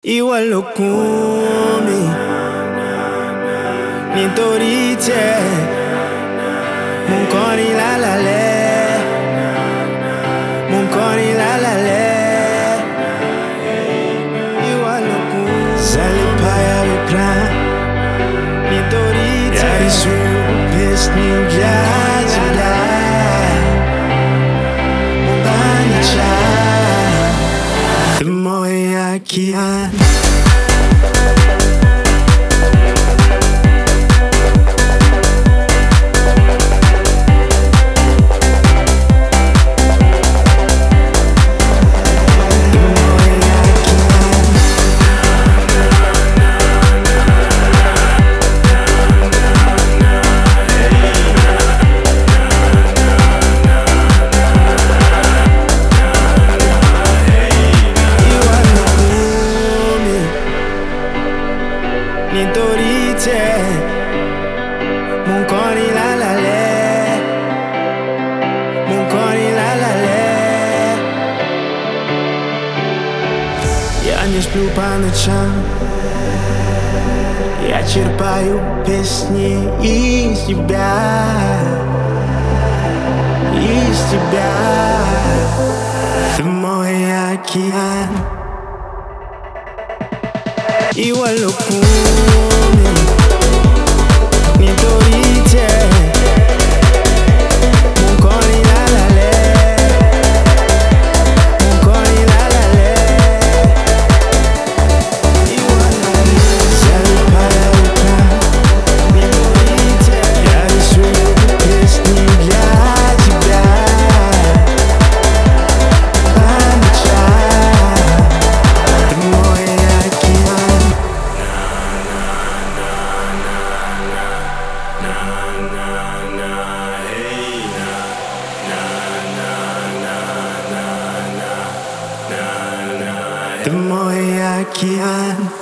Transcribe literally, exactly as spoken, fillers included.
Iwalo kumi Nintorite Munkoni la la le Munkoni la la le Iwalo kumi Zalipaya viplan Nintorite Yari swiu pisni ujazila Mungani cha Moya kian Nintorite Munkoni la la le Munkoni la la le Ja nie splю по ночам Я черпаю песни из тебя Из тебя Ты мой океан Iwalo kumi Nintorite Munkoni la la le Munkoni la la le Iwalo Zalipaya viplan Nintorite Yari swiu pisni для тебя Пам'ятаю Ти мой океан Ты мой океан.